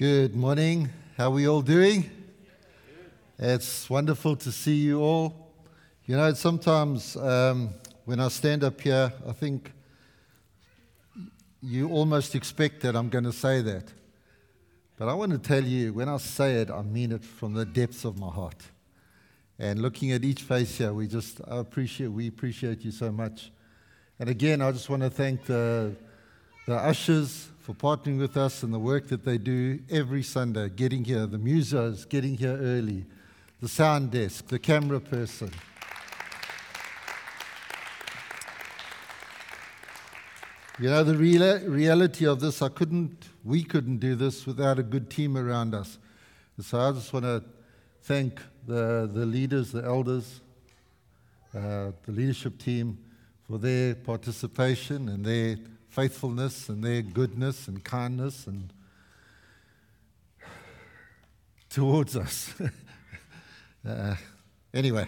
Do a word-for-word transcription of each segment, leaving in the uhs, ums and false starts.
Good morning. How are we all doing? It's wonderful to see you all. You know, sometimes um, when I stand up here, I think you almost expect that I'm going to say that. But I want to tell you, when I say it, I mean it from the depths of my heart. And looking at each face here, we just I appreciate, we appreciate you so much. And again, I just want to thank the, the ushers for partnering with us and the work that they do every Sunday, getting here, the musos, getting here early, the sound desk, the camera person. You know, the real, reality of this, I couldn't, we couldn't do this without a good team around us. So I just want to thank the, the leaders, the elders, uh, the leadership team for their participation and their faithfulness and their goodness and kindness and towards us. uh, anyway,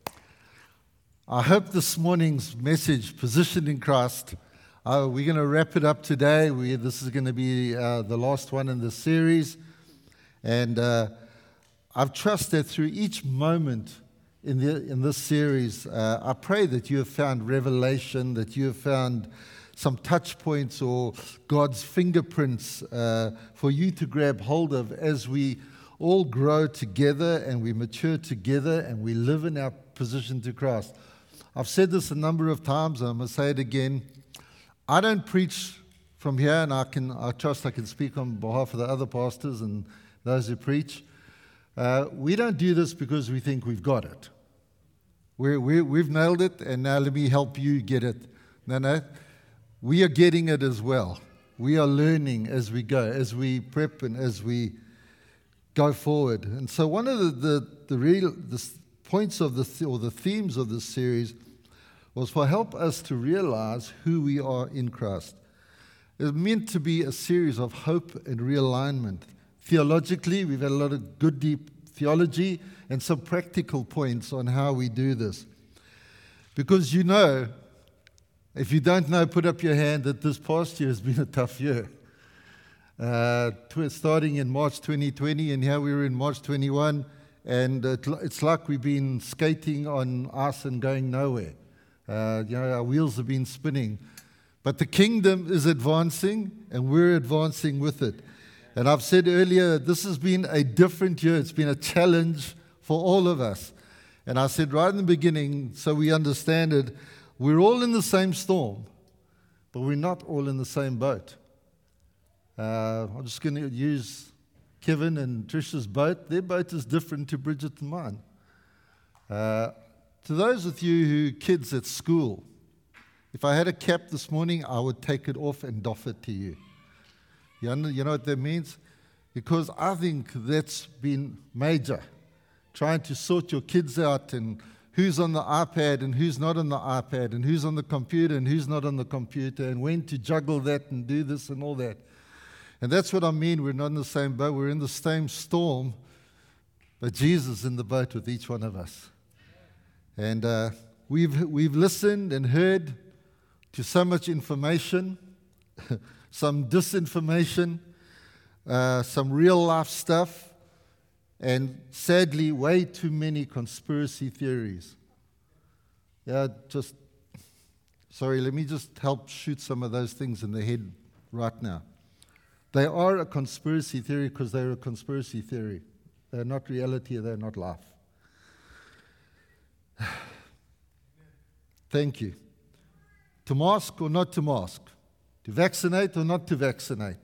I hope this morning's message, Positioned in Christ, uh, we're going to wrap it up today. We, this is going to be uh, the last one in the series. And uh, I've trusted that through each moment in, the, in this series, uh, I pray that you have found revelation, that you have found some touch points or God's fingerprints uh, for you to grab hold of as we all grow together and we mature together and we live in our position to Christ. I've said this a number of times, and I'm going to say it again. I don't preach from here, and I can I trust I can speak on behalf of the other pastors and those who preach. Uh, we don't do this because we think we've got it. We're, we're, we've nailed it, and now let me help you get it. No, no. We are getting it as well. We are learning as we go, as we prep and as we go forward. And so one of the, the, the real the points of the or the themes of this series was for help us to realize who we are in Christ. It's meant to be a series of hope and realignment. Theologically, we've had a lot of good, deep theology and some practical points on how we do this. Because you know, if you don't know, put up your hand that this past year has been a tough year. Uh, tw- starting in March twenty twenty, and here we were in March twenty-one, and it, it's like we've been skating on ice and going nowhere. Uh, you know, our wheels have been spinning. But the kingdom is advancing, and we're advancing with it. And I've said earlier, this has been a different year. It's been a challenge for all of us. And I said right in the beginning, so we understand it, we're all in the same storm, but we're not all in the same boat. Uh, I'm just going to use Kevin and Trisha's boat. Their boat is different to Bridget and mine. Uh, to those of you who kids at school, if I had a cap this morning, I would take it off and doff it to you. You know, you know what that means? Because I think that's been major, trying to sort your kids out and who's on the iPad and who's not on the iPad and who's on the computer and who's not on the computer and when to juggle that and do this and all that. And that's what I mean. We're not in the same boat. We're in the same storm, but Jesus is in the boat with each one of us. And uh, we've we've listened and heard to so much information, some disinformation, uh, some real life stuff, and sadly, way too many conspiracy theories. Yeah, just, sorry, let me just help shoot some of those things in the head right now. They are a conspiracy theory because they're a conspiracy theory. They're not reality, they're not life. Thank you. To mask or not to mask? To vaccinate or not to vaccinate?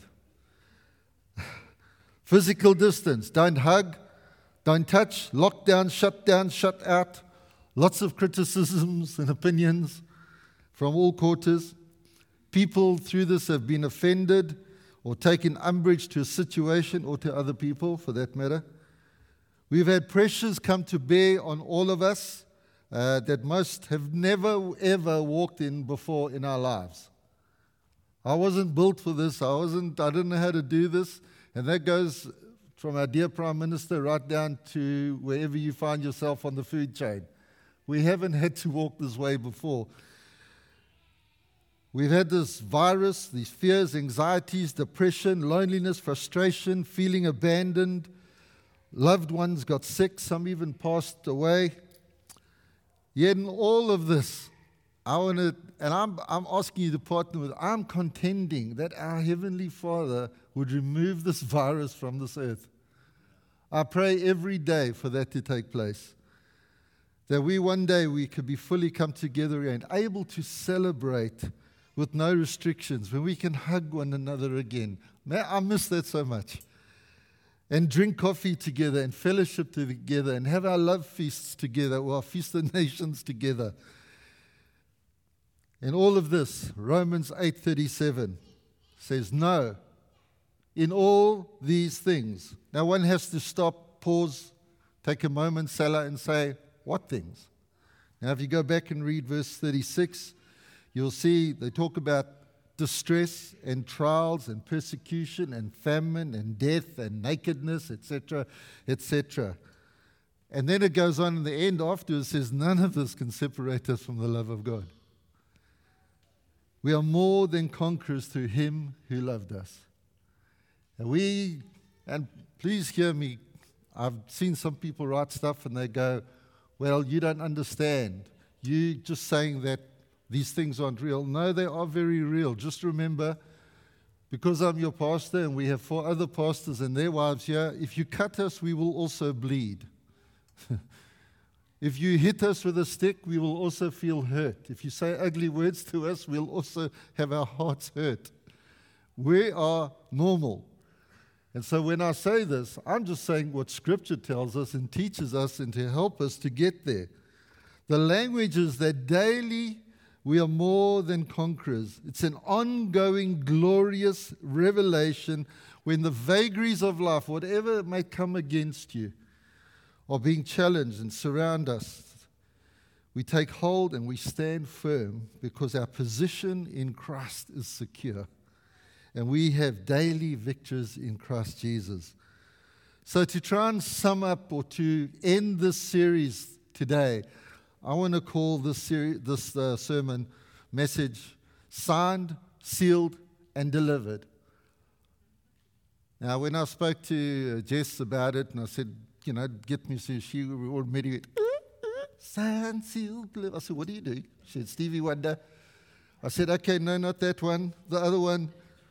Physical distance, don't hug. Don't touch, lock down, shut down, shut out. Lots of criticisms and opinions from all quarters. People through this have been offended or taken umbrage to a situation or to other people, for that matter. We've had pressures come to bear on all of us uh, that most have never, ever walked in before in our lives. I wasn't built for this. I wasn't. I didn't know how to do this. And that goes from our dear Prime Minister right down to wherever you find yourself on the food chain. We haven't had to walk this way before. We've had this virus, these fears, anxieties, depression, loneliness, frustration, feeling abandoned. Loved ones got sick, some even passed away. Yet in all of this, I want to, and I'm, I'm asking you to partner with, I'm contending that our Heavenly Father would remove this virus from this earth. I pray every day for that to take place. That we one day we could be fully come together and able to celebrate with no restrictions, when we can hug one another again. Man, I miss that so much. And drink coffee together and fellowship together and have our love feasts together or our Feast of Nations together. And all of this, Romans eight thirty-seven says, no, in all these things. Now one has to stop, pause, take a moment, Salah, and say, what things? Now if you go back and read verse thirty-six, you'll see they talk about distress and trials and persecution and famine and death and nakedness, et cetera, et cetera. And then it goes on in the end afterwards, it says, none of this can separate us from the love of God. We are more than conquerors through Him who loved us. And we, and please hear me, I've seen some people write stuff and they go, well, you don't understand. You're just saying that these things aren't real. No, they are very real. Just remember, because I'm your pastor and we have four other pastors and their wives here, if you cut us, we will also bleed. If you hit us with a stick, we will also feel hurt. If you say ugly words to us, we'll also have our hearts hurt. We are normal. And so when I say this, I'm just saying what Scripture tells us and teaches us and to help us to get there. The language is that daily we are more than conquerors. It's an ongoing, glorious revelation when the vagaries of life, whatever may come against you, are being challenged and surround us. We take hold and we stand firm because our position in Christ is secure. And we have daily victories in Christ Jesus. So to try and sum up or to end this series today, I want to call this series, this uh, sermon message, Signed, Sealed, and Delivered. Now, when I spoke to uh, Jess about it, and I said, you know, get me, so she already went, uh, uh, signed, sealed, delivered. I said, what do you do? She said, Stevie Wonder. I said, okay, no, not that one, the other one.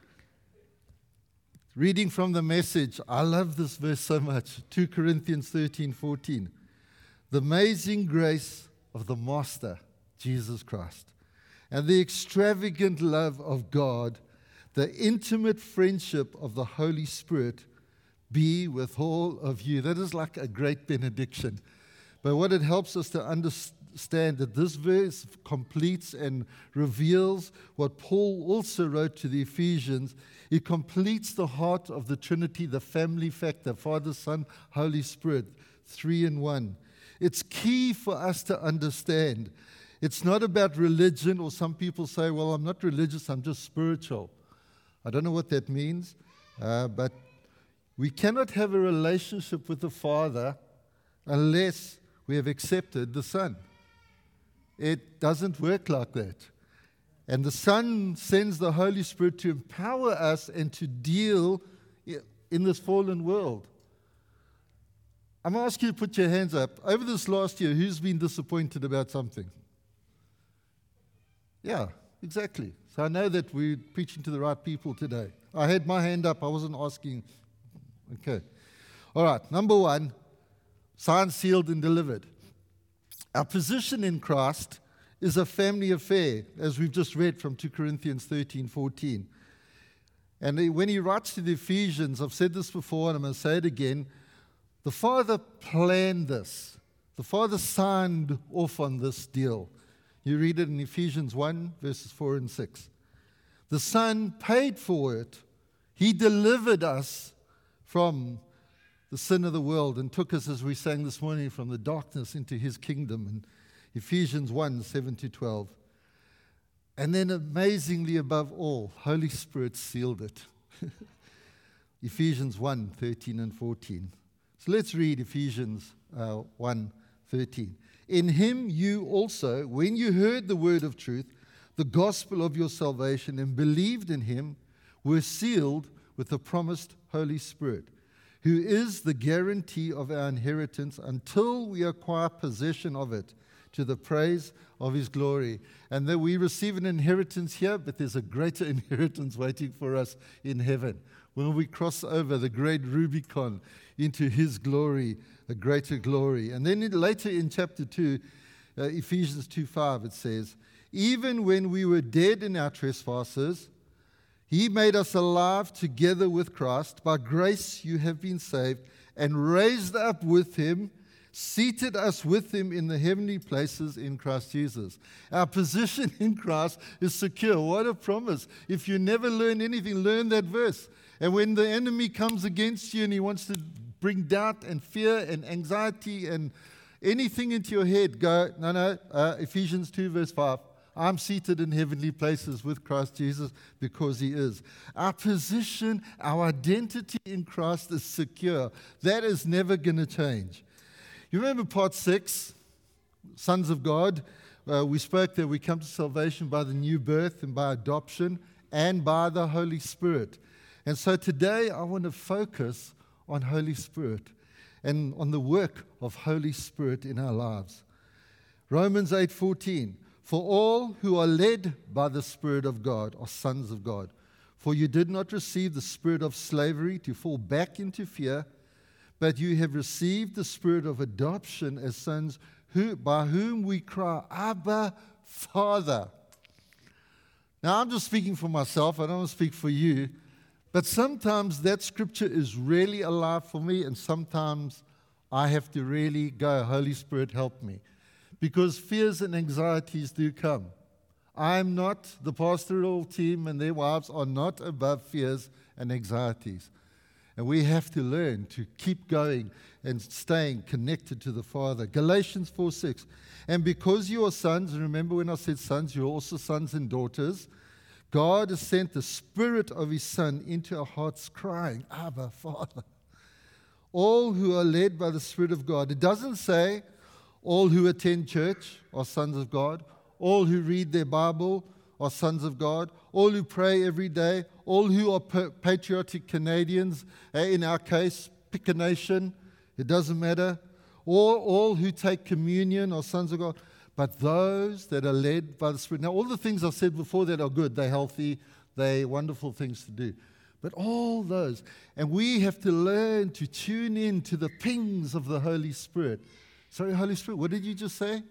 Reading from the Message, I love this verse so much, two Corinthians thirteen fourteen. The amazing grace of the Master, Jesus Christ, and the extravagant love of God, the intimate friendship of the Holy Spirit be with all of you. That is like a great benediction. But what it helps us to understand that this verse completes and reveals what Paul also wrote to the Ephesians. It completes the heart of the Trinity, the family factor, Father, Son, Holy Spirit, three in one. It's key for us to understand. It's not about religion, or some people say, well, I'm not religious, I'm just spiritual. I don't know what that means, uh, but we cannot have a relationship with the Father unless we have accepted the Son. It doesn't work like that. And the Son sends the Holy Spirit to empower us and to deal in this fallen world. I'm going to ask you to put your hands up. Over this last year, who's been disappointed about something? Yeah, exactly. So I know that we're preaching to the right people today. I had my hand up. I wasn't asking. Okay. All right. Number one, signed, sealed, and delivered. Our position in Christ is a family affair, as we've just read from two Corinthians thirteen fourteen. And when he writes to the Ephesians, I've said this before and I'm going to say it again, the Father planned this. The Father signed off on this deal. You read it in Ephesians one, verses four and six. The Son paid for it. He delivered us from the sin of the world and took us, as we sang this morning, from the darkness into His kingdom. In Ephesians one, seven to twelve. And then amazingly above all, Holy Spirit sealed it. Ephesians one, thirteen and fourteen. So let's read Ephesians uh, one, thirteen. In Him you also, when you heard the word of truth, the gospel of your salvation and believed in him were sealed with the promised Holy Spirit, who is the guarantee of our inheritance until we acquire possession of it, to the praise of his glory. And that we receive an inheritance here, but there's a greater inheritance waiting for us in heaven. When we cross over the great Rubicon into his glory, a greater glory. And then in, later in chapter two, uh, Ephesians two five, it says, even when we were dead in our trespasses, he made us alive together with Christ. By grace you have been saved, and raised up with him, seated us with him in the heavenly places in Christ Jesus. Our position in Christ is secure. What a promise. If you never learn anything, learn that verse. And when the enemy comes against you and he wants to bring doubt and fear and anxiety and anything into your head, go, no, no, uh, Ephesians two verse five. I'm seated in heavenly places with Christ Jesus because he is. Our position, our identity in Christ is secure. That is never going to change. You remember part six, sons of God? Uh, we spoke that we come to salvation by the new birth and by adoption and by the Holy Spirit. And so today I want to focus on Holy Spirit and on the work of Holy Spirit in our lives. Romans eight fourteen. For all who are led by the Spirit of God are sons of God. For you did not receive the spirit of slavery to fall back into fear, but you have received the spirit of adoption as sons, who, by whom we cry, Abba, Father. Now, I'm just speaking for myself. I don't want to speak for you. But sometimes that scripture is really alive for me, and sometimes I have to really go, Holy Spirit, help me. Because fears and anxieties do come. I'm not, the pastoral team and their wives are not above fears and anxieties. And we have to learn to keep going and staying connected to the Father. Galatians four six. And because you are sons, and remember when I said sons, you're also sons and daughters, God has sent the Spirit of his Son into our hearts, crying, Abba, Father. All who are led by the Spirit of God. It doesn't say all who attend church are sons of God. All who read their Bible are sons of God. All who pray every day. All who are patriotic Canadians. In our case, pick a nation. It doesn't matter. All, all who take communion are sons of God. But those that are led by the Spirit. Now, all the things I said before that are good. They're healthy. They're wonderful things to do. But all those. And we have to learn to tune in to the pings of the Holy Spirit. Sorry, Holy Spirit, what did you just say?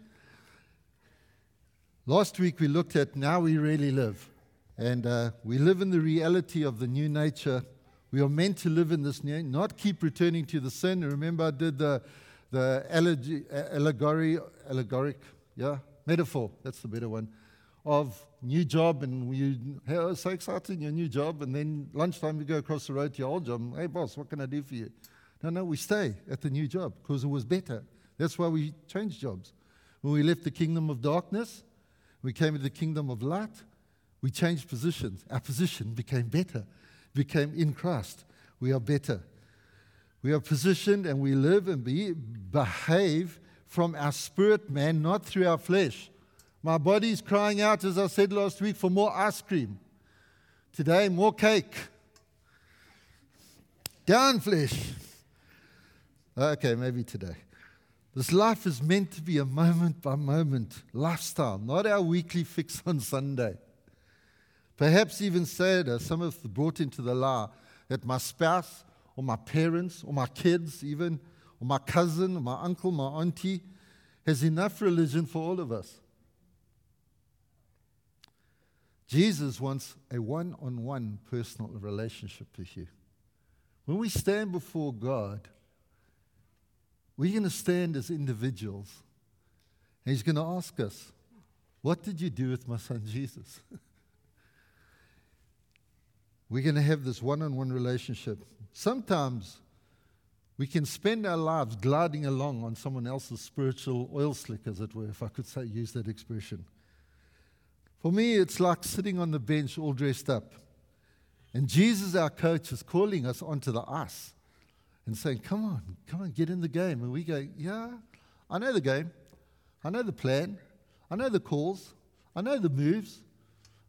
Last week we looked at Now We Really Live. And uh, we live in the reality of the new nature. We are meant to live in this new, not keep returning to the sin. Remember I did the, the allegory, allegory, allegoric, yeah, metaphor, that's the better one, of new job. And you, hey, oh, so exciting, your new job. And then lunchtime you go across the road to your old job. Hey, boss, what can I do for you? No, no, we stay at the new job because it was better. That's why we changed jobs. When we left the kingdom of darkness, we came to the kingdom of light, we changed positions. Our position became better, became in Christ. We are better. We are positioned and we live and be, behave from our spirit man, not through our flesh. My body's crying out, as I said last week, for more ice cream. Today, more cake. Down flesh. Okay, maybe today. This life is meant to be a moment-by-moment lifestyle, not our weekly fix on Sunday. Perhaps even sadder, some have brought into the lie that my spouse or my parents or my kids even, or my cousin or my uncle, my auntie, has enough religion for all of us. Jesus wants a one-on-one personal relationship with you. When we stand before God, we're going to stand as individuals. And he's going to ask us, what did you do with my son Jesus? We're going to have this one-on-one relationship. Sometimes we can spend our lives gliding along on someone else's spiritual oil slick, as it were, if I could say, use that expression. For me, it's like sitting on the bench all dressed up. And Jesus, our coach, is calling us onto the ice and saying, come on, come on, get in the game. And we go, yeah, I know the game. I know the plan. I know the calls. I know the moves.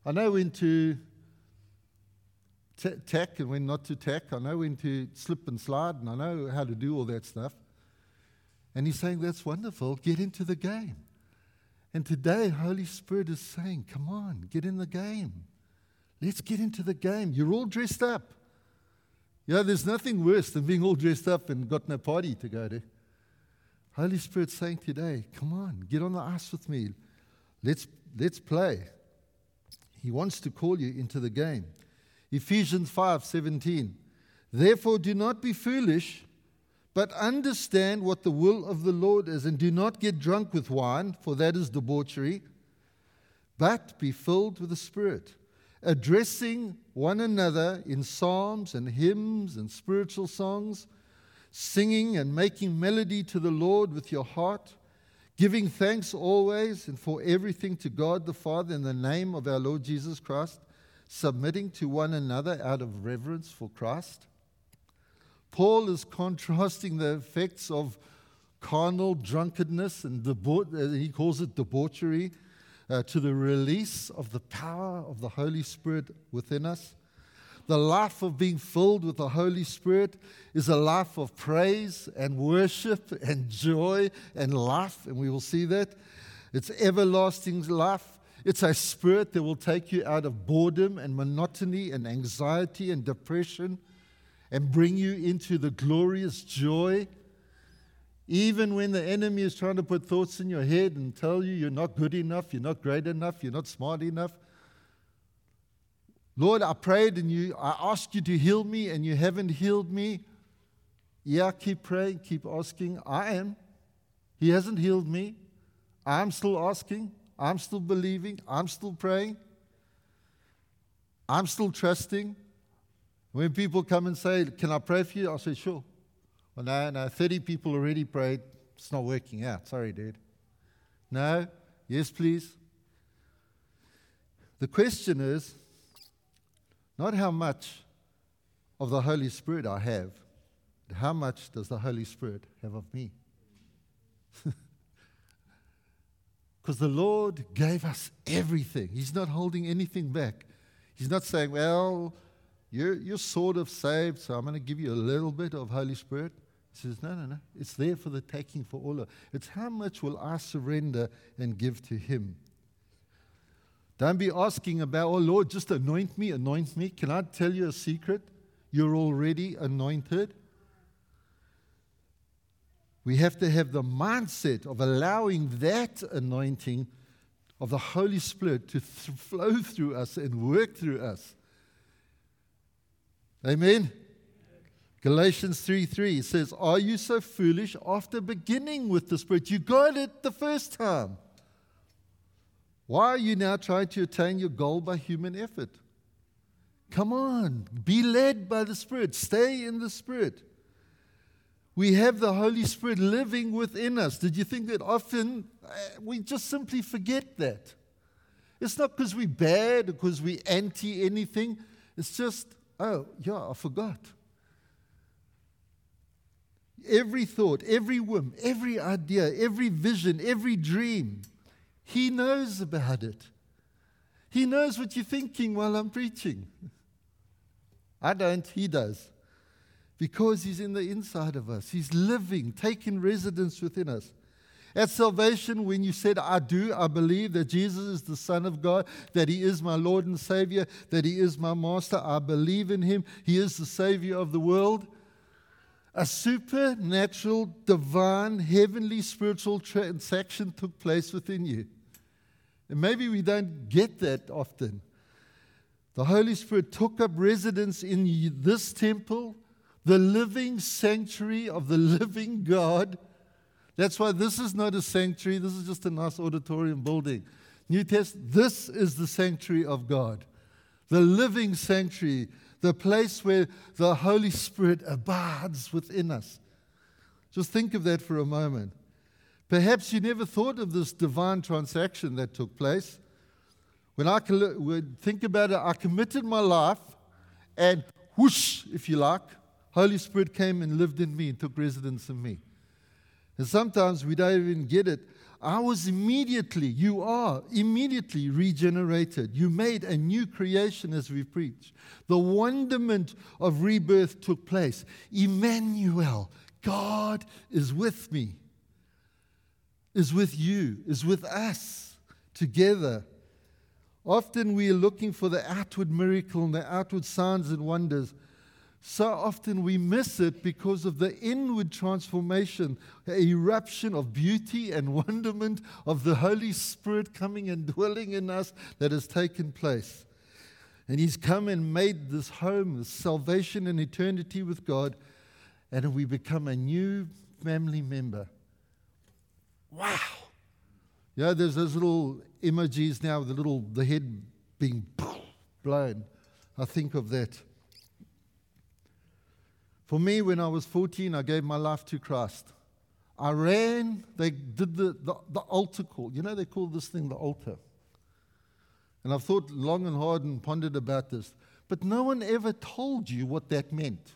I know when to t- tack and when not to tack. I know when to slip and slide, and I know how to do all that stuff. And he's saying, that's wonderful. Get into the game. And today, Holy Spirit is saying, come on, get in the game. Let's get into the game. You're all dressed up. You know, there's nothing worse than being all dressed up and got no party to go to. Holy Spirit's saying today, come on, get on the ice with me. Let's, let's play. He wants to call you into the game. Ephesians five seventeen. Therefore, do not be foolish, but understand what the will of the Lord is, and do not get drunk with wine, for that is debauchery, but be filled with the Spirit, addressing one another in psalms and hymns and spiritual songs, singing and making melody to the Lord with your heart, giving thanks always and for everything to God the Father in the name of our Lord Jesus Christ, submitting to one another out of reverence for Christ. Paul is contrasting the effects of carnal drunkenness, and debau- he calls it debauchery, uh, to the release of the power of the Holy Spirit within us. The life of being filled with the Holy Spirit is a life of praise and worship and joy and life, and we will see that. It's everlasting life. It's a spirit that will take you out of boredom and monotony and anxiety and depression and bring you into the glorious joy. Even when the enemy is trying to put thoughts in your head and tell you you're not good enough, you're not great enough, you're not smart enough. Lord, I prayed and you, I asked you to heal me and you haven't healed me. Yeah, keep praying, keep asking. I am. He hasn't healed me. I'm still asking. I'm still believing. I'm still praying. I'm still trusting. When people come and say, can I pray for you? I'll say, sure. Well, no, no, thirty people already prayed. It's not working out. Sorry, dude. No? Yes, please. The question is, not how much of the Holy Spirit I have, but how much does the Holy Spirit have of me? Because the Lord gave us everything. He's not holding anything back. He's not saying, well, you're, you're sort of saved, so I'm going to give you a little bit of Holy Spirit. He says, no, no, no. It's there for the taking for all of it. It's how much will I surrender and give to Him. Don't be asking about, oh, Lord, just anoint me, anoint me. Can I tell you a secret? You're already anointed. We have to have the mindset of allowing that anointing of the Holy Spirit to th- flow through us and work through us. Amen? Galatians three three says, are you so foolish after beginning with the Spirit? You got it the first time. Why are you now trying to attain your goal by human effort? Come on, be led by the Spirit. Stay in the Spirit. We have the Holy Spirit living within us. Did you think that often uh, we just simply forget that? It's not because we're bad or because we're anti anything. It's just, oh, yeah, I forgot. Every thought, every whim, every idea, every vision, every dream, He knows about it. He knows what you're thinking while I'm preaching. I don't, He does. Because He's in the inside of us. He's living, taking residence within us. At salvation, when you said, I do, I believe that Jesus is the Son of God, that He is my Lord and Savior, that He is my Master, I believe in Him, He is the Savior of the world. A supernatural, divine, heavenly, spiritual transaction took place within you. And maybe we don't get that often. The Holy Spirit took up residence in this temple, the living sanctuary of the living God. That's why this is not a sanctuary. This is just a nice auditorium building. New Testament, this is the sanctuary of God. The living sanctuary, the place where the Holy Spirit abides within us. Just think of that for a moment. Perhaps you never thought of this divine transaction that took place. When I think about it, I committed my life, and whoosh, if you like, Holy Spirit came and lived in me and took residence in me. And sometimes we don't even get it. I was immediately, you are immediately regenerated. You made a new creation as we preach. The wonderment of rebirth took place. Emmanuel, God is with me, is with you, is with us together. Often we are looking for the outward miracle and the outward signs and wonders. So often we miss it because of the inward transformation, the eruption of beauty and wonderment of the Holy Spirit coming and dwelling in us that has taken place. And He's come and made this home, this salvation and eternity with God, and we become a new family member. Wow! You know, there's those little emojis now with the little, the head being blown. I think of that. For me, when I was fourteen, I gave my life to Christ. I ran, they did the, the, the altar call. You know, they call this thing the altar. And I've thought long and hard and pondered about this. But no one ever told you what that meant.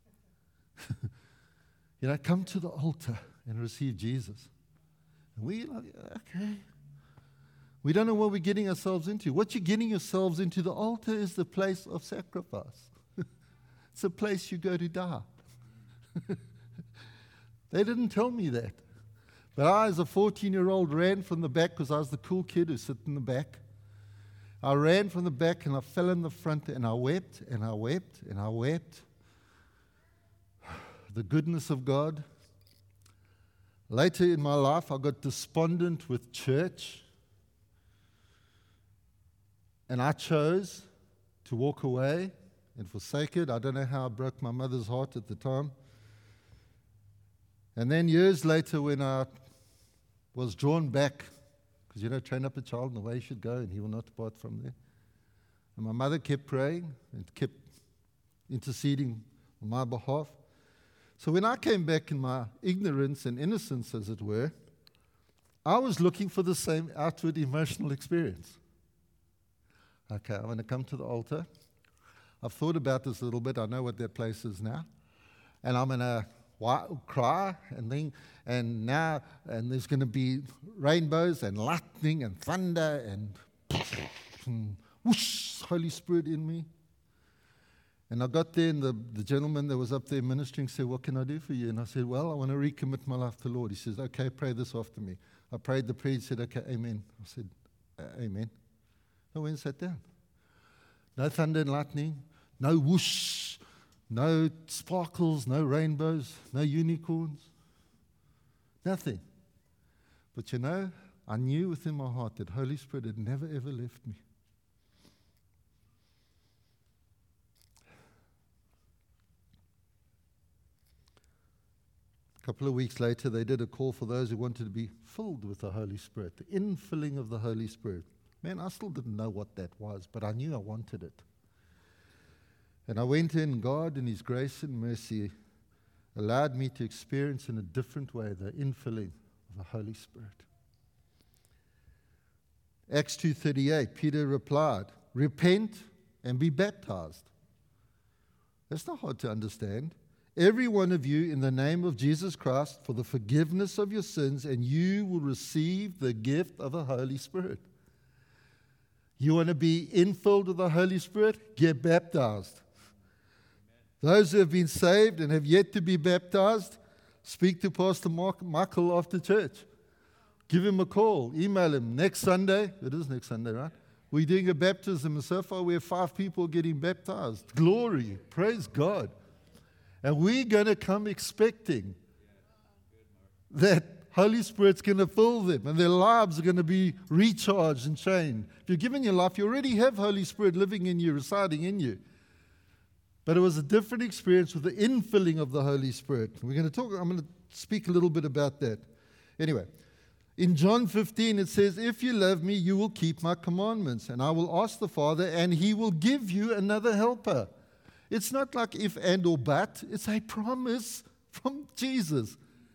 You know, come to the altar and receive Jesus. And we like, okay. We don't know what we're getting ourselves into. What you're getting yourselves into, the altar is the place of sacrifice. It's a place you go to die. They didn't tell me that. But I, as a fourteen-year-old, ran from the back because I was the cool kid who sat in the back. I ran from the back and I fell in the front and I wept and I wept and I wept. The goodness of God. Later in my life, I got despondent with church. And I chose to walk away and forsake it. I don't know how I broke my mother's heart at the time. And then years later, when I was drawn back, because, you know, train up a child in the way he should go, and he will not depart from there. And my mother kept praying and kept interceding on my behalf. So when I came back in my ignorance and innocence, as it were, I was looking for the same outward emotional experience. Okay, I want to come to the altar. I've thought about this a little bit. I know what that place is now. And I'm going to cry, and then, and now, and there's going to be rainbows and lightning and thunder and, and whoosh, Holy Spirit in me. And I got there, and the, the gentleman that was up there ministering said, what can I do for you? And I said, well, I want to recommit my life to the Lord. He says, okay, pray this after me. I prayed the prayer. He said, okay, amen. I said, amen. I went and sat down. No thunder and lightning, no whoosh, no sparkles, no rainbows, no unicorns, nothing. But you know, I knew within my heart that Holy Spirit had never ever left me. A couple of weeks later, they did a call for those who wanted to be filled with the Holy Spirit, the infilling of the Holy Spirit. Man, I still didn't know what that was, but I knew I wanted it. And I went in, God in His grace and mercy allowed me to experience in a different way the infilling of the Holy Spirit. Acts two thirty-eight, Peter replied, repent and be baptized. That's not hard to understand. Every one of you in the name of Jesus Christ for the forgiveness of your sins, and you will receive the gift of the Holy Spirit. You want to be infilled with the Holy Spirit? Get baptized. Amen. Those who have been saved and have yet to be baptized, speak to Pastor Mark, Michael after church. Give him a call. Email him. Next Sunday, it is next Sunday, right? We're doing a baptism, and so far we have five people getting baptized. Glory. Praise God. And we're going to come expecting that Holy Spirit's going to fill them and their lives are going to be recharged and changed. If you're giving your life, you already have Holy Spirit living in you, residing in you. But it was a different experience with the infilling of the Holy Spirit. We're going to talk, I'm going to speak a little bit about that. Anyway, in John fifteen it says, if you love me, you will keep my commandments, and I will ask the Father, and He will give you another helper. It's not like if and or but. It's a promise from Jesus.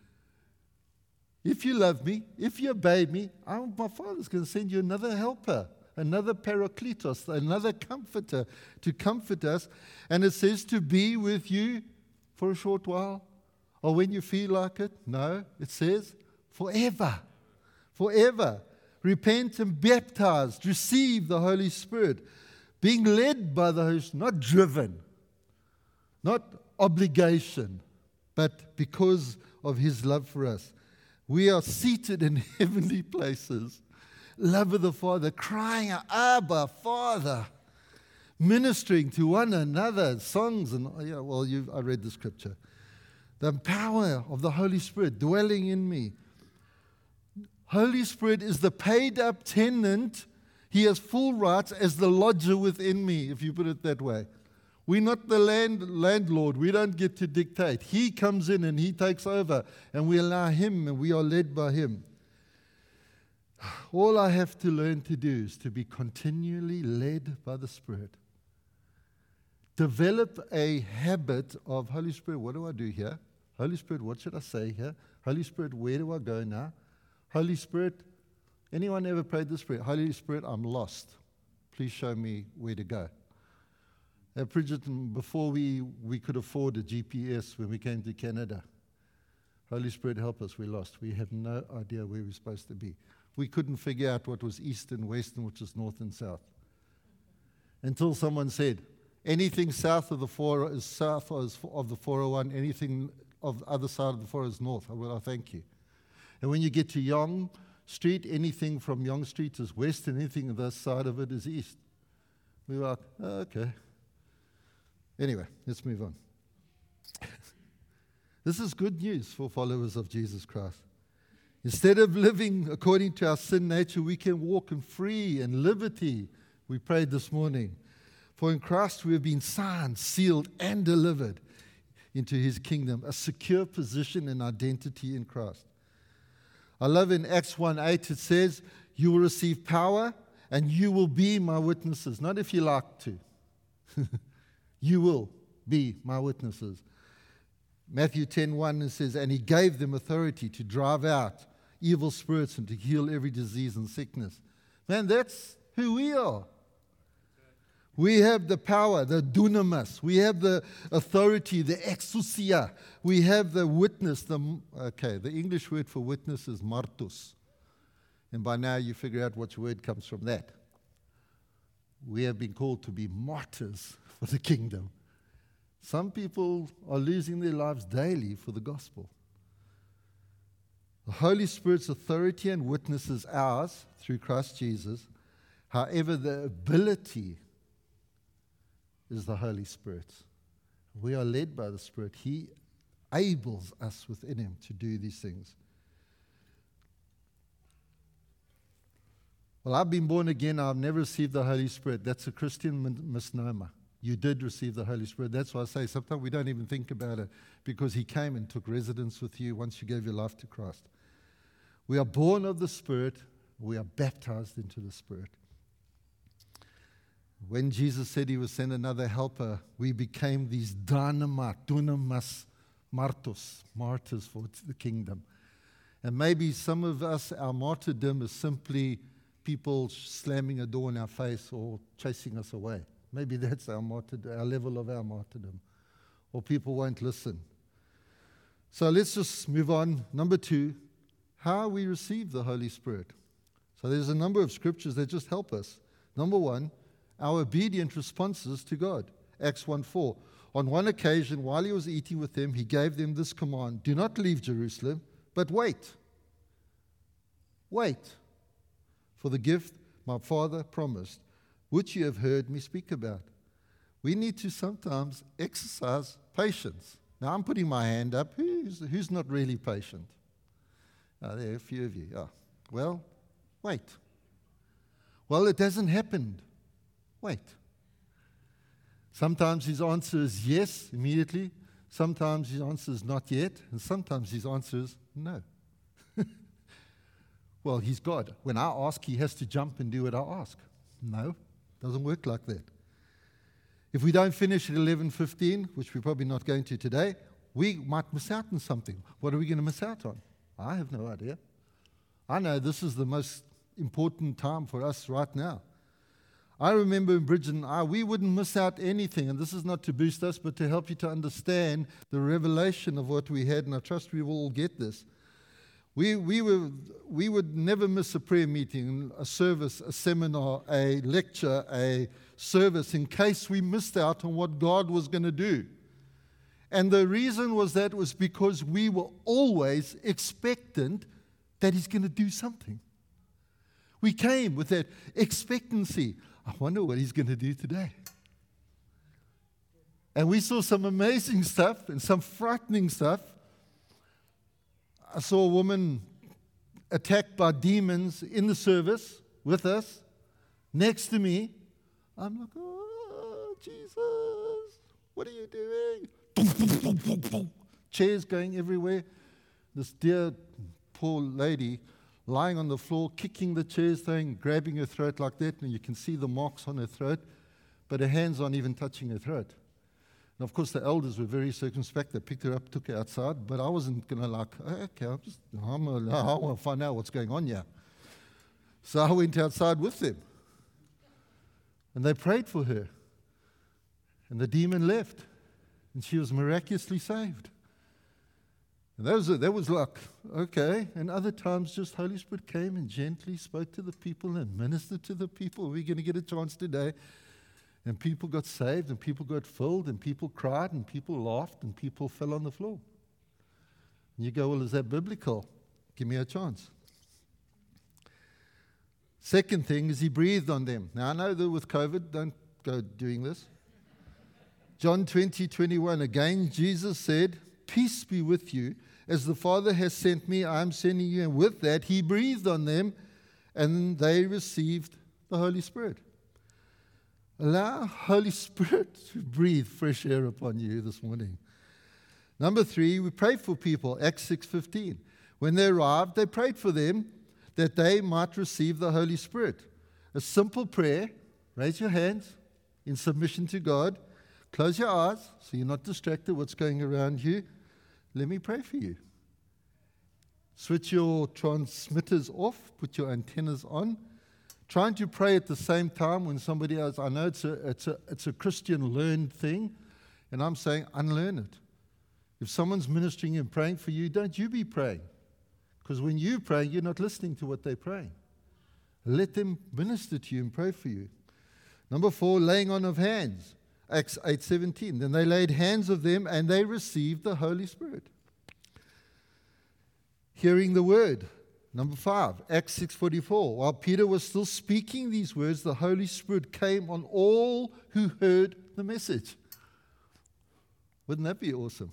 If you love me, if you obey me, I'm, my Father's going to send you another helper, another parakletos, another comforter to comfort us. And it says to be with you for a short while or when you feel like it. No, it says forever. forever. Repent and baptized. Receive the Holy Spirit. Being led by the Holy Spirit, not driven, not obligation, but because of His love for us. We are seated in heavenly places. Love of the Father, crying out, Abba, Father, ministering to one another, songs and, yeah, well, you, I read the scripture. The power of the Holy Spirit dwelling in me. Holy Spirit is the paid-up tenant. He has full rights as the lodger within me, if you put it that way. We're not the land, landlord. We don't get to dictate. He comes in and He takes over, and we allow Him, and we are led by Him. All I have to learn to do is to be continually led by the Spirit. Develop a habit of, Holy Spirit, what do I do here? Holy Spirit, what should I say here? Holy Spirit, where do I go now? Holy Spirit, anyone ever prayed this prayer? Holy Spirit, I'm lost. Please show me where to go. At Bridgerton, before we, we could afford a G P S when we came to Canada, Holy Spirit, help us, we're lost. We have no idea where we're supposed to be. We couldn't figure out what was east and west and which was north and south. Until someone said, anything south of the four is south of the four oh one, anything of the other side of the four is north. I will, I thank you. And when you get to Yonge Street, anything from Yonge Street is west, and anything on the side of it is east. We were like, oh, okay. Anyway, let's move on. This is good news for followers of Jesus Christ. Instead of living according to our sin nature, we can walk in free and liberty. We prayed this morning. For in Christ we have been signed, sealed, and delivered into His kingdom, a secure position and identity in Christ. I love in Acts one eight, it says, you will receive power and you will be my witnesses. Not if you like to. You will be my witnesses. Matthew ten one, it says, and He gave them authority to drive out evil spirits and to heal every disease and sickness. Man, that's who we are. We have the power, the dunamis. We have the authority, the exousia. We have the witness. The, okay, the English word for witness is martus. And by now you figure out which word comes from that. We have been called to be martyrs for the kingdom. Some people are losing their lives daily for the gospel. The Holy Spirit's authority and witness is ours through Christ Jesus. However, the ability is the Holy Spirit's. We are led by the Spirit. He enables us within Him to do these things. Well, I've been born again. I've never received the Holy Spirit. That's a Christian misnomer. You did receive the Holy Spirit. That's why I say sometimes we don't even think about it, because He came and took residence with you once you gave your life to Christ. We are born of the Spirit. We are baptized into the Spirit. When Jesus said He would send another helper, we became these dynamite, dunamis, martos, martyrs for the kingdom. And maybe some of us, our martyrdom is simply people slamming a door in our face or chasing us away. Maybe that's our martyrdom, our level of our martyrdom. Or people won't listen. So let's just move on. Number two, how we receive the Holy Spirit. So there's a number of scriptures that just help us. Number one, our obedient responses to God. Acts one four. On one occasion, while He was eating with them, He gave them this command: do not leave Jerusalem, but wait. Wait for the gift my Father promised, which you have heard me speak about. We need to sometimes exercise patience. Now, I'm putting my hand up. Who's, who's not really patient? Oh, there are a few of you. Oh, well, wait. Well, it hasn't happened. Wait. Sometimes His answer is yes, immediately. Sometimes His answer is not yet. And sometimes His answer is no. Well, He's God. When I ask, He has to jump and do what I ask. No, doesn't work like that. If we don't finish at eleven fifteen, which we're probably not going to today, we might miss out on something. What are we going to miss out on? I have no idea. I know this is the most important time for us right now. I remember in Bridgerton, I, we wouldn't miss out anything, and this is not to boost us, but to help you to understand the revelation of what we had, and I trust we will all get this. We, we, were, we would never miss a prayer meeting, a service, a seminar, a lecture, a service, in case we missed out on what God was going to do. And the reason was that was because we were always expectant that He's going to do something. We came with that expectancy. I wonder what He's going to do today. And we saw some amazing stuff and some frightening stuff. I saw a woman attacked by demons in the service with us, next to me. I'm like, oh, Jesus, what are you doing? Chairs going everywhere. This dear, poor lady lying on the floor, kicking the chairs, thing, grabbing her throat like that, and you can see the marks on her throat, but her hands aren't even touching her throat. And of course, the elders were very circumspect. They picked her up, took her outside, but I wasn't going to like, okay, I'm just, I'm a, I want to find out what's going on here. So I went outside with them. And they prayed for her. And the demon left. And she was miraculously saved. And that was, that was like, okay. And other times, just Holy Spirit came and gently spoke to the people and ministered to the people. We're going to get a chance today. And people got saved, and people got filled, and people cried, and people laughed, and people fell on the floor. And you go, well, is that biblical? Give me a chance. Second thing is He breathed on them. Now, I know that with COVID, don't go doing this. John twenty, twenty-one, again, Jesus said, peace be with you. As the Father has sent me, I am sending you. And with that, He breathed on them, and they received the Holy Spirit. Allow Holy Spirit to breathe fresh air upon you this morning. Number three, we pray for people, Acts six fifteen. When they arrived, they prayed for them that they might receive the Holy Spirit. A simple prayer. Raise your hands in submission to God. Close your eyes so you're not distracted what's going around you. Let me pray for you. Switch your transmitters off. Put your antennas on. Trying to pray at the same time when somebody else, I know it's a, it's a, it's a Christian learned thing, and I'm saying unlearn it. If someone's ministering and praying for you, don't you be praying. Because when you pray, you're not listening to what they're praying. Let them minister to you and pray for you. Number four, laying on of hands. Acts eight seventeen. Then they laid hands of them, and they received the Holy Spirit. Hearing the word. Number five, Acts six forty-four. While Peter was still speaking these words, the Holy Spirit came on all who heard the message. Wouldn't that be awesome?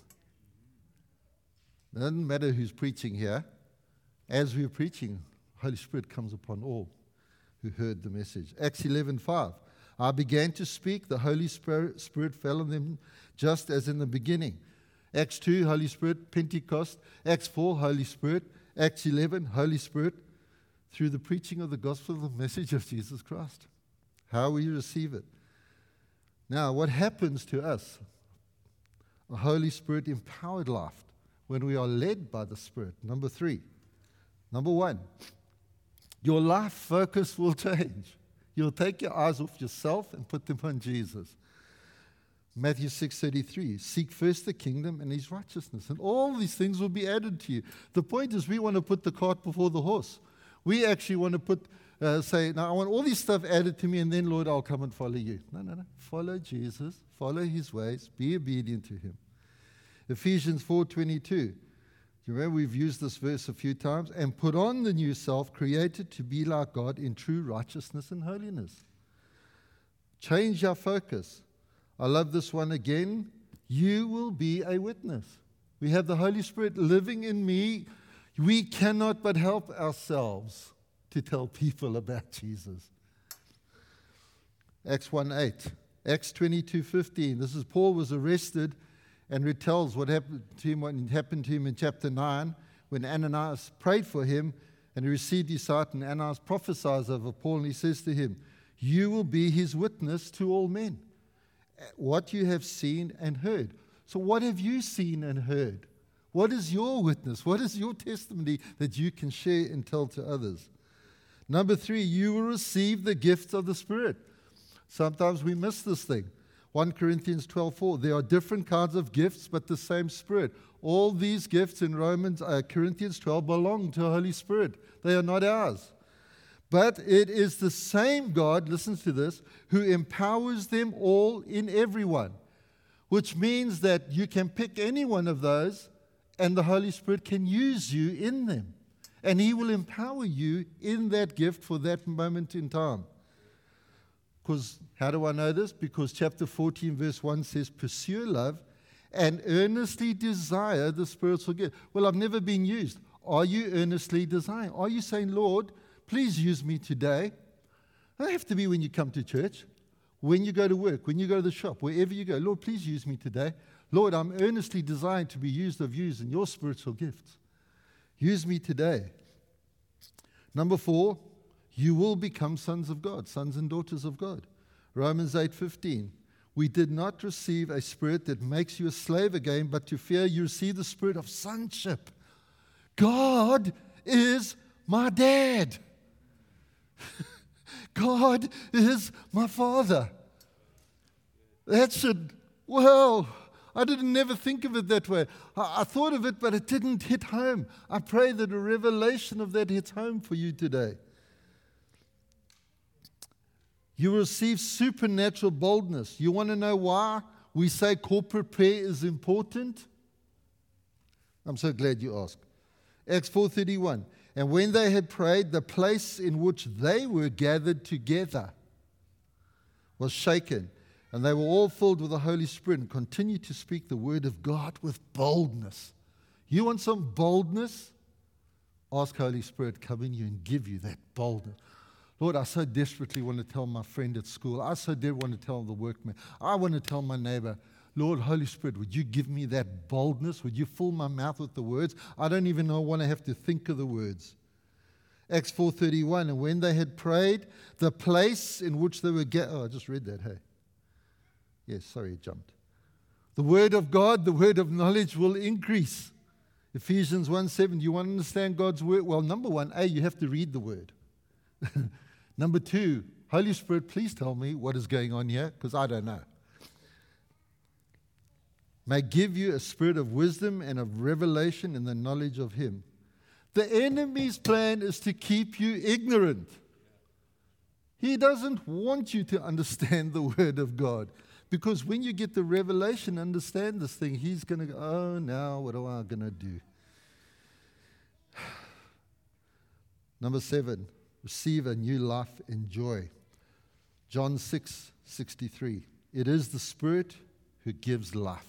It doesn't matter who's preaching here. As we're preaching, Holy Spirit comes upon all who heard the message. Acts eleven five. I began to speak, the Holy Spirit, Spirit fell on them just as in the beginning. Acts two, Holy Spirit, Pentecost. Acts four, Holy Spirit. Acts eleven, Holy Spirit, through the preaching of the gospel, the message of Jesus Christ. How we receive it. Now, what happens to us? A Holy Spirit empowered life when we are led by the Spirit. Number three. Number one, your life focus will change. You'll take your eyes off yourself and put them on Jesus. Matthew six thirty-three, seek first the kingdom and His righteousness, and all these things will be added to you. The point is we want to put the cart before the horse. We actually want to put, uh, say, now I want all this stuff added to me, and then, Lord, I'll come and follow you. No, no, no. Follow Jesus. Follow His ways. Be obedient to Him. Ephesians four twenty-two. You remember we've used this verse a few times. And put on the new self, created to be like God in true righteousness and holiness. Change our focus. I love this one again. You will be a witness. We have the Holy Spirit living in me. We cannot but help ourselves to tell people about Jesus. Acts one eight. Acts twenty-two fifteen. This is Paul was arrested and retells what happened to him, what happened to him in chapter nine when Ananias prayed for him and he received his sight, and Ananias prophesies over Paul, and he says to him, you will be his witness to all men. What you have seen and heard. So what have you seen and heard? What is your witness? What is your testimony that you can share and tell to others? Number three, you will receive the gifts of the Spirit. Sometimes we miss this thing. First Corinthians twelve four, there are different kinds of gifts, but the same Spirit. All these gifts in Romans, uh, Corinthians twelve belong to the Holy Spirit. They are not ours. But it is the same God, listen to this, who empowers them all in everyone. Which means that you can pick any one of those and the Holy Spirit can use you in them. And He will empower you in that gift for that moment in time. Because, how do I know this? Because chapter fourteen verse one says, pursue love and earnestly desire the spiritual gift. Well, I've never been used. Are you earnestly desiring? Are you saying, Lord, please use me today? It doesn't have to be when you come to church. When you go to work, when you go to the shop, wherever you go, Lord, please use me today. Lord, I'm earnestly desiring to be used of you in your spiritual gifts. Use me today. Number four, you will become sons of God, sons and daughters of God. Romans eight fifteen. We did not receive a spirit that makes you a slave again, but to fear you receive the spirit of sonship. God is my dad. God is my Father. That should, well, I didn't never think of it that way. I, I thought of it, but it didn't hit home. I pray that a revelation of that hits home for you today. You receive supernatural boldness. You want to know why we say corporate prayer is important? I'm so glad you asked. Acts four thirty-one. And when they had prayed, the place in which they were gathered together was shaken, and they were all filled with the Holy Spirit and continued to speak the word of God with boldness. You want some boldness? Ask Holy Spirit, come in you and give you that boldness. Lord, I so desperately want to tell my friend at school. I so did want to tell the workman. I want to tell my neighbor. Lord, Holy Spirit, would you give me that boldness? Would you fill my mouth with the words? I don't even know, want to have to think of the words. Acts four thirty-one, and when they had prayed, the place in which they were gathered. Oh, I just read that, hey. Yes, sorry, it jumped. The word of God, the word of knowledge will increase. Ephesians one seven, do you want to understand God's word? Well, number one, A, you have to read the word. Number two, Holy Spirit, please tell me what is going on here, because I don't know. May give you a spirit of wisdom and of revelation in the knowledge of Him. The enemy's plan is to keep you ignorant. He doesn't want you to understand the Word of God. Because when you get the revelation, understand this thing, he's going to go, oh, now what am I going to do? Number seven, receive a new life in joy. John six sixty-three. It is the Spirit who gives life.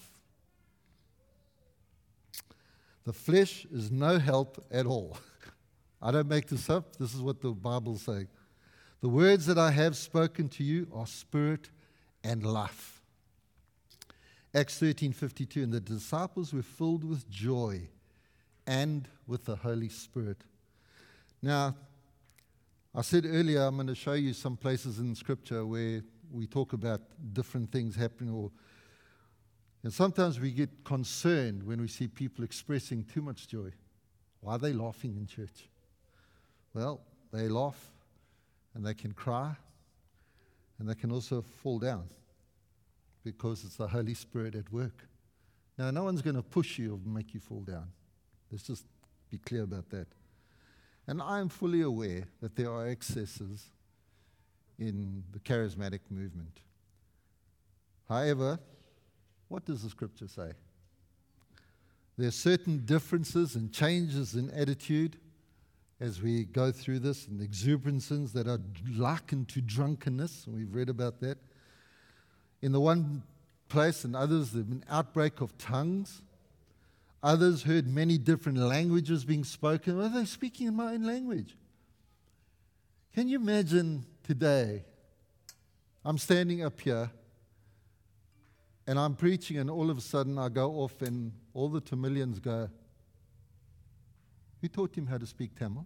The flesh is no help at all. I don't make this up. This is what the Bible's saying. The words that I have spoken to you are spirit and life. Acts thirteen fifty-two. And the disciples were filled with joy and with the Holy Spirit. Now, I said earlier, I'm going to show you some places in Scripture where we talk about different things happening, or and sometimes we get concerned when we see people expressing too much joy. Why are they laughing in church? Well, they laugh, and they can cry, and they can also fall down, because it's the Holy Spirit at work. Now, no one's going to push you or make you fall down. Let's just be clear about that. And I am fully aware that there are excesses in the charismatic movement. However, what does the Scripture say? There are certain differences and changes in attitude as we go through this, and exuberances that are likened to drunkenness. We've read about that. In the one place and others, there's been an outbreak of tongues. Others heard many different languages being spoken. Well, they're speaking in my own language. Can you imagine today, I'm standing up here, and I'm preaching, and all of a sudden I go off, and all the Tamilians go, who taught him how to speak Tamil?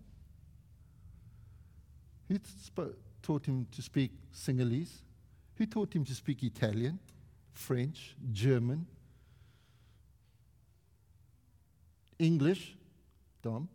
Who sp- taught him to speak Sinhalese? Who taught him to speak Italian, French, German, English? Dom?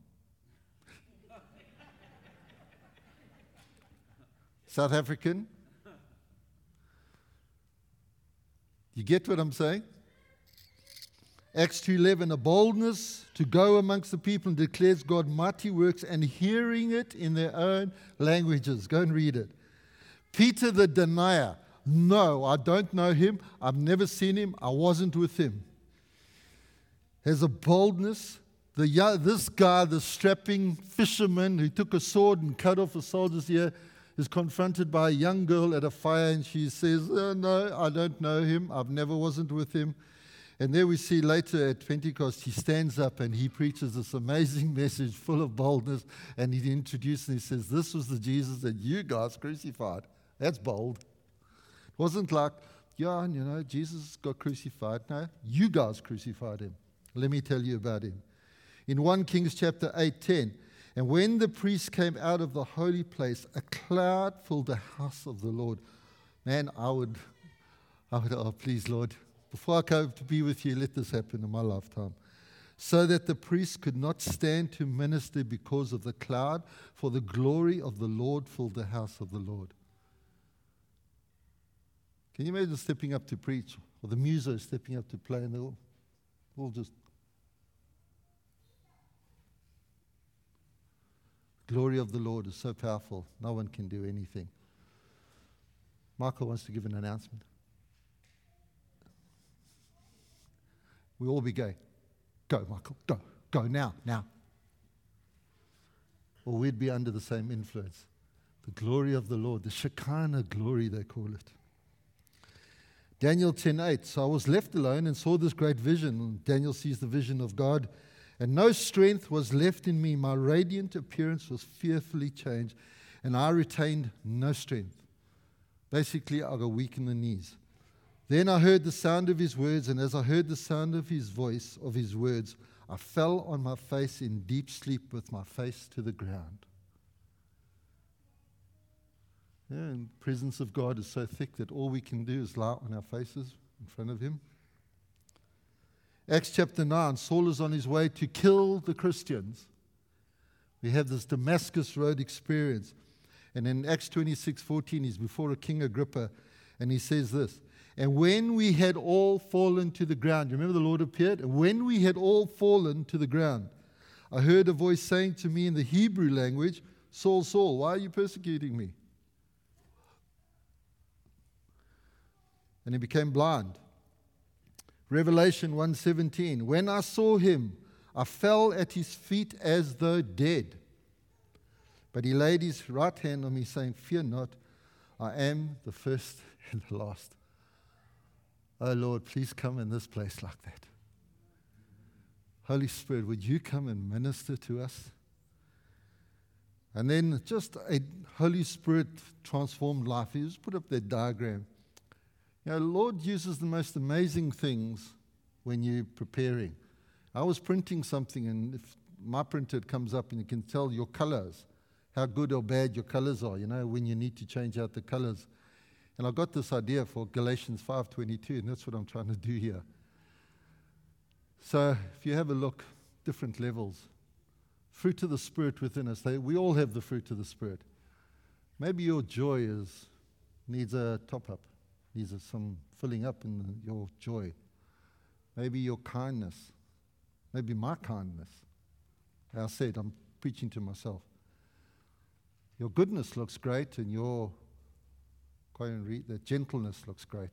South African? You get what I'm saying? Acts two eleven, a boldness to go amongst the people and declares God mighty works and hearing it in their own languages. Go and read it. Peter the denier. No, I don't know him. I've never seen him. I wasn't with him. Has a boldness. The, this guy, the strapping fisherman who took a sword and cut off a soldier's ear, is confronted by a young girl at a fire, and she says, oh, no, I don't know him. I've never wasn't with him. And there we see later at Pentecost, he stands up and he preaches this amazing message full of boldness, and he introduces and he says, this was the Jesus that you guys crucified. That's bold. It wasn't like, yeah, you know, Jesus got crucified. No, you guys crucified him. Let me tell you about him. In First Kings chapter eight ten, and when the priests came out of the holy place, a cloud filled the house of the Lord. Man, I would, I would, oh, please, Lord, before I come to be with you, let this happen in my lifetime. So that the priests could not stand to minister because of the cloud, for the glory of the Lord filled the house of the Lord. Can you imagine stepping up to preach, or the muso stepping up to play, and they're all, all just... Glory of the Lord is so powerful, no one can do anything. Michael wants to give an announcement. We all be gay. Go, Michael, go, go now, now. Or we'd be under the same influence. The glory of the Lord, the Shekinah glory they call it. Daniel ten eight, so I was left alone and saw this great vision. Daniel sees the vision of God. And no strength was left in me. My radiant appearance was fearfully changed, and I retained no strength. Basically, I got weak in the knees. Then I heard the sound of his words, and as I heard the sound of his voice, of his words, I fell on my face in deep sleep with my face to the ground. Yeah, and the presence of God is so thick that all we can do is lie on our faces in front of him. Acts chapter nine, Saul is on his way to kill the Christians. We have this Damascus Road experience. And in Acts twenty-six fourteen, he's before a King Agrippa, and he says this, and when we had all fallen to the ground, you remember the Lord appeared? And when we had all fallen to the ground, I heard a voice saying to me in the Hebrew language, Saul, Saul, why are you persecuting me? And he became blind. Revelation one seventeen, when I saw him, I fell at his feet as though dead. But he laid his right hand on me, saying, fear not, I am the first and the last. Oh Lord, please come in this place like that. Holy Spirit, would you come and minister to us? And then just a Holy Spirit transformed life. He just put up that diagram. You know, the Lord uses the most amazing things when you're preparing. I was printing something, and if my printer comes up and you can tell your colors, how good or bad your colors are, you know, when you need to change out the colors. And I got this idea for Galatians five twenty-two, and that's what I'm trying to do here. So if you have a look, different levels. Fruit of the Spirit within us. They, we all have the fruit of the Spirit. Maybe your joy is needs a top-up. Needs some filling up in your joy. Maybe your kindness. Maybe my kindness. As I said, I'm preaching to myself. Your goodness looks great, and your go and read that gentleness looks great.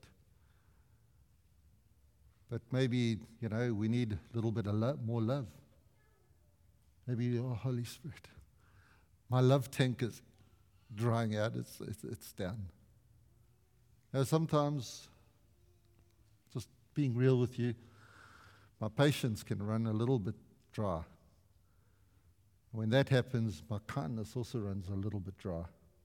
But maybe, you know, we need a little bit of love, more love. Maybe, oh, Holy Spirit, my love tank is drying out. It's it's, it's down. Now, sometimes, just being real with you, my patience can run a little bit dry. When that happens, my kindness also runs a little bit dry.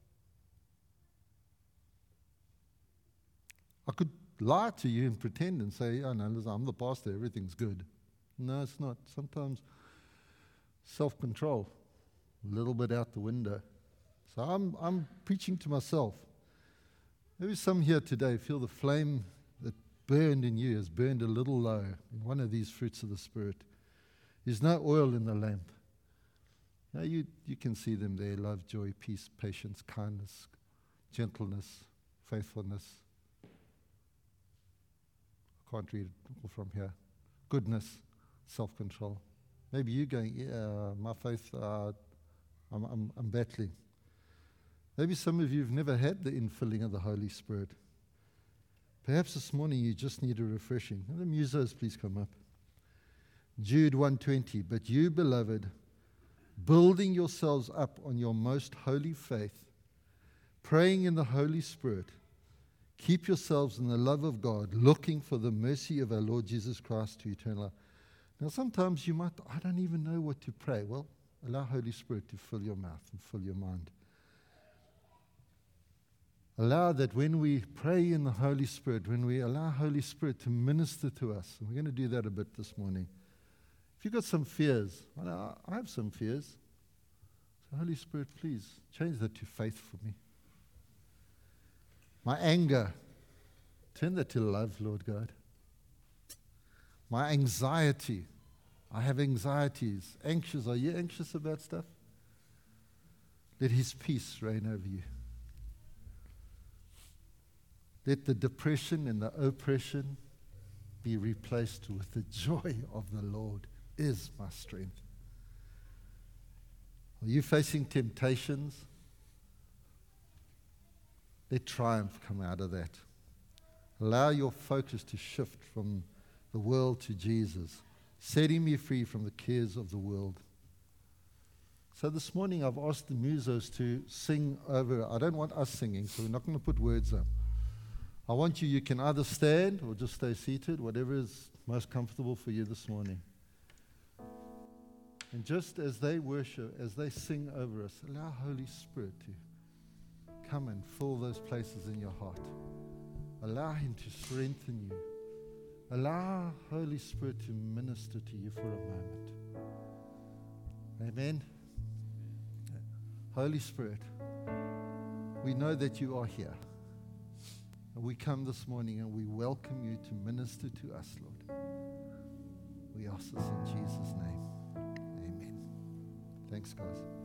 I could lie to you and pretend and say, oh, no, listen, I'm the pastor, everything's good. No, it's not. Sometimes self-control, a little bit out the window. So I'm I'm preaching to myself. Maybe some here today feel the flame that burned in you has burned a little low in one of these fruits of the Spirit. There's no oil in the lamp. Now you, you can see them there: love, joy, peace, patience, kindness, gentleness, faithfulness. can't read it from here. Goodness, self-control. Maybe you're going, yeah, my faith, uh, I'm, I'm, I'm battling. Maybe some of you have never had the infilling of the Holy Spirit. Perhaps this morning you just need a refreshing. And the musos, please come up. Jude one twenty, but you, beloved, building yourselves up on your most holy faith, praying in the Holy Spirit, keep yourselves in the love of God, looking for the mercy of our Lord Jesus Christ to eternal life. Now, sometimes you might, I don't even know what to pray. Well, allow Holy Spirit to fill your mouth and fill your mind. Allow that when we pray in the Holy Spirit, when we allow Holy Spirit to minister to us, and we're going to do that a bit this morning. If you've got some fears, I know I have some fears. So Holy Spirit, please change that to faith for me. My anger, turn that to love, Lord God. My anxiety, I have anxieties. Anxious, are you anxious about stuff? Let His peace reign over you. Let the depression and the oppression be replaced with the joy of the Lord is my strength. Are you facing temptations? Let triumph come out of that. Allow your focus to shift from the world to Jesus, setting me free from the cares of the world. So this morning I've asked the musos to sing over. I don't want us singing, so we're not going to put words up. I want you, you can either stand or just stay seated, whatever is most comfortable for you this morning. And just as they worship, as they sing over us, allow Holy Spirit to come and fill those places in your heart. Allow Him to strengthen you. Allow Holy Spirit to minister to you for a moment. Amen. Holy Spirit, we know that you are here. And we come this morning and we welcome you to minister to us, Lord. We ask this in Jesus' name. Amen. Thanks, guys.